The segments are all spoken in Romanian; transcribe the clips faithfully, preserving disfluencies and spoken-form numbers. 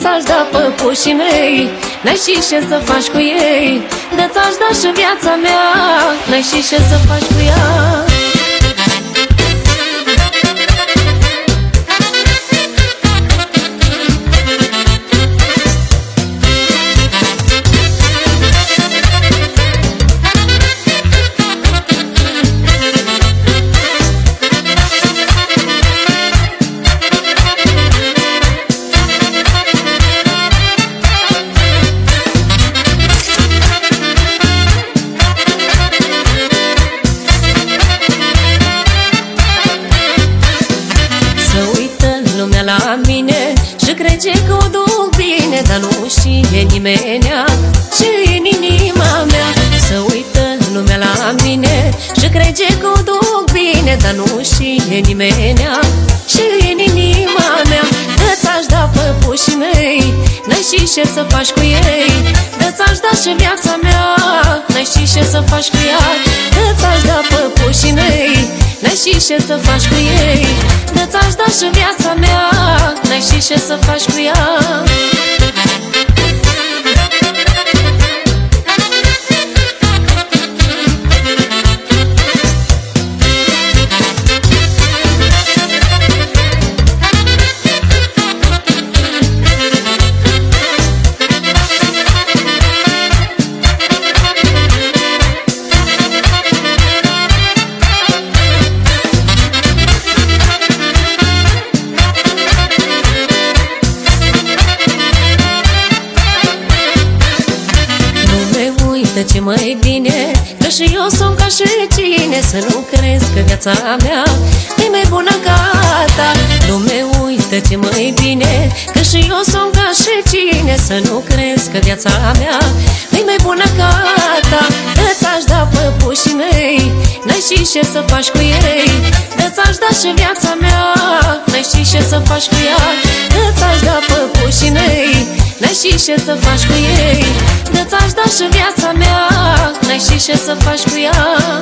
ți-aș da păpușii mei, n-ai ști ce să faci cu ei. De ți-aș da și viața mea, n-ai ști ce să faci cu ea. La mine și crede că o duc bine, dar nu știe nimenea ce e în inima mea. Să uită lumea la mine și crede că o duc bine, dar nu știe nimenea ce e în inima mea. De ți-aș da păpușii mei, n-ai ști ce să faci cu ei. De ți-aș da și viața mea, n-ai ști ce să faci cu ea. De ți-aș da păpușii mei, n-ai ști ce să faci cu ei. De ți-aș da și viața mea, n-ai ști ce să faci cu ea. Ce mai bine, că și eu sunt ca și tine. Să nu crezi că viața mea e mai bună ca ta. Lume, uită ce mai bine, că și eu sunt ca și tine. Să nu crezi că viața mea e mai bună ca ta. De ți-aș da păpușii mei, n-ai ști ce să faci cu ei. De ți-aș da și viața mea, n-ai ști ce să faci cu ea. De ți-aș da păpușii mei, n-ai ști ce să faci cu ei. De ți-aș da și viața mea, n-ai ști ce să faci cu ea.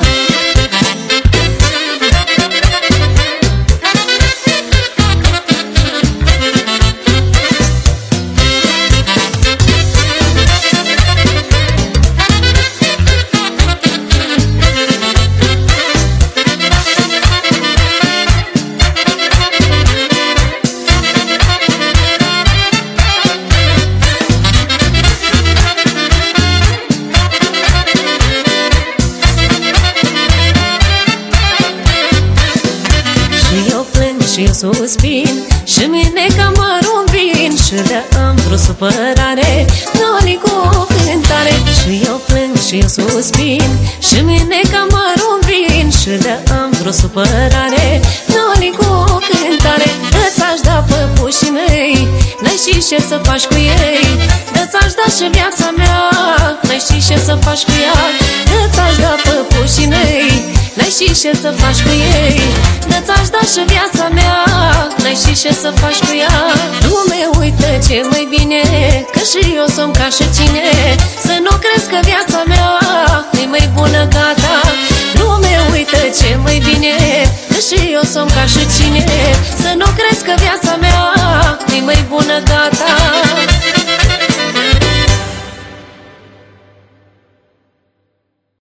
Și eu suspin și mine ca mărul vin. Și de-am vreo supărare, n-o cu cântare. Și eu plâng și eu suspin și mine ca mărul vin. Și de-am vreo supărare, n-o cu cântare. De ți-aș da păpușii mei, n-ai ști ce să faci cu ei. De ți-aș da și viața mea, n-ai ști ce să faci cu ea. De ți-aș da păpușii mei, n-ai ști ce să faci cu ei. De ți-aș da și viața mea, n-ai ști ce să faci cu ea. Lume, uită ce mai bine, că și eu sunt ca și tine. Să nu crezi că viața mea e mai bună ca ta. Lume, uită ce mai bine, că și eu sunt ca și tine. Să nu crezi că viața mea e mai bună ca ta.